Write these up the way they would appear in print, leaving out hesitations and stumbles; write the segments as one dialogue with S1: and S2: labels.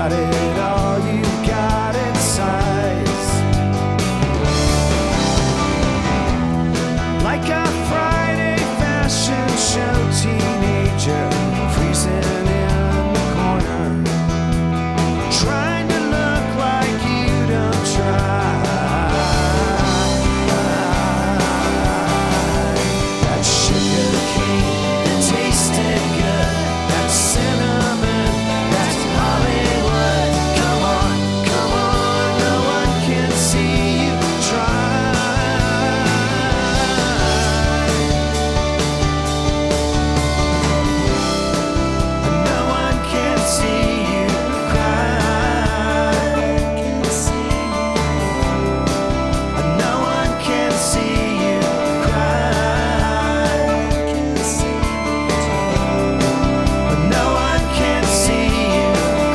S1: got it all, you got it size. Like a Friday fashion show teenager, freezing in the corner, trying to look like you don't try. That sugar cane, it tasted good. That cinnamon, that's Hollywood. Come on, no one can see you try. No one can see you cry. No one can see you cry. No one can see you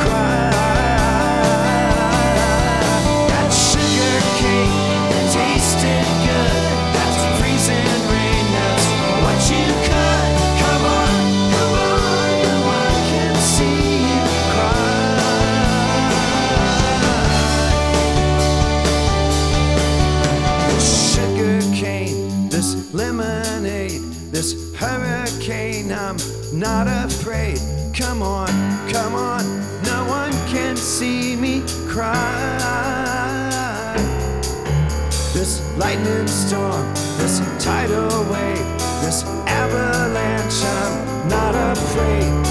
S1: cry. That sugar cane, it tasted good. That's freezing rain, that's what you cut. Come on, no one can see you cry. This sugar cane, this lemonade, this hurricane, I'm not afraid. Come on, no one can see me cry. This lightning storm, this tidal wave, this avalanche, I'm not afraid.